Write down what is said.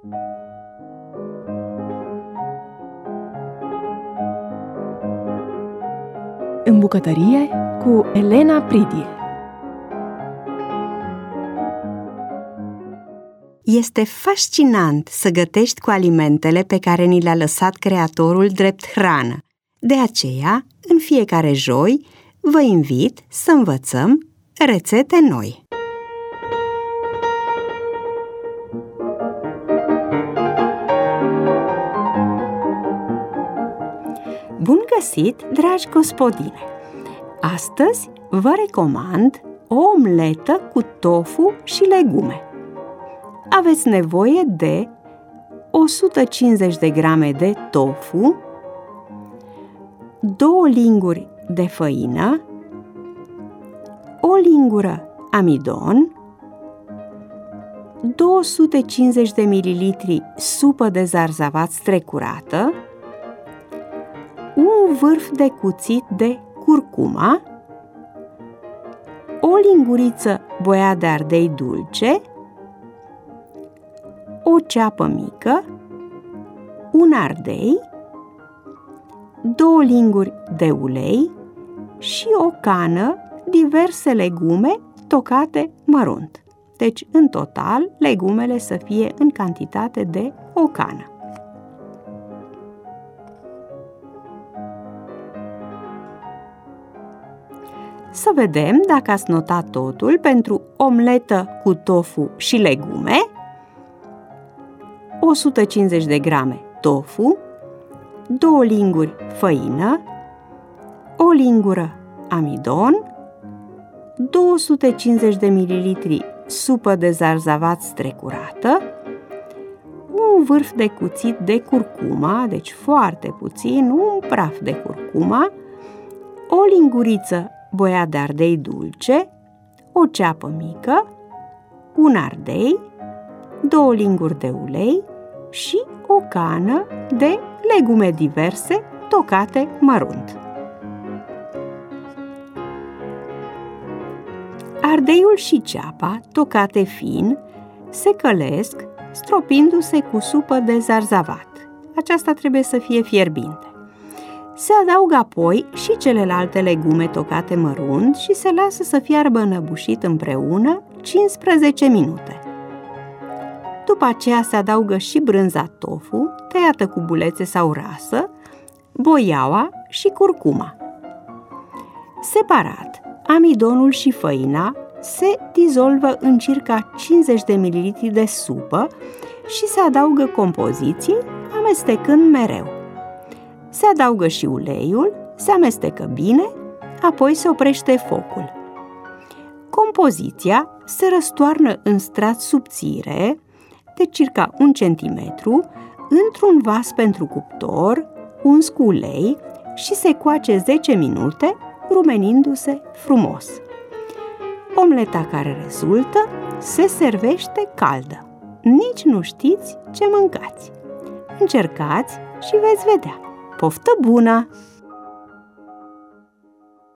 În bucătărie cu Elena Pridie. Este fascinant să gătești cu alimentele pe care ni le-a lăsat Creatorul drept hrană. De aceea, în fiecare joi, vă invit să învățăm rețete noi. Bun găsit, dragi gospodine! Astăzi vă recomand o omletă cu tofu și legume. Aveți nevoie de 150 de grame de tofu, 2 linguri de făină, o lingură amidon, 250 de ml supă de zarzavat strecurată, un vârf de cuțit de curcuma, o linguriță boia de ardei dulce, o ceapă mică, un ardei, 2 linguri de ulei și o cană diverse legume tocate mărunt. Deci, în total, legumele să fie în cantitate de o cană. Să vedem dacă ați notat totul pentru omletă cu tofu și legume. 150 de grame tofu, 2 linguri făină, o lingură amidon, 250 de ml supă de zarzavat strecurată, un vârf de cuțit de curcuma, deci foarte puțin, un praf de curcuma, o linguriță boia de ardei dulce, o ceapă mică, un ardei, 2 linguri de ulei și o cană de legume diverse tocate mărunt. Ardeiul și ceapa, tocate fin, se călesc stropindu-se cu supă de zarzavat. Aceasta trebuie să fie fierbinte. Se adaugă apoi și celelalte legume tocate mărunt și se lasă să fiarbă înăbușit împreună 15 minute. După aceea se adaugă și brânza tofu, tăiată cu bulețe sau rasă, boiaua și curcuma. Separat, amidonul și făina se dizolvă în circa 50 de ml de supă și se adaugă compoziției, amestecând mereu. Se adaugă și uleiul, se amestecă bine, apoi se oprește focul. Compoziția se răstoarnă în strat subțire, de circa 1 cm, într-un vas pentru cuptor, uns cu ulei și se coace 10 minute, rumenindu-se frumos. Omleta care rezultă se servește caldă. Nici nu știți ce mâncați. Încercați și veți vedea. Poftă bună!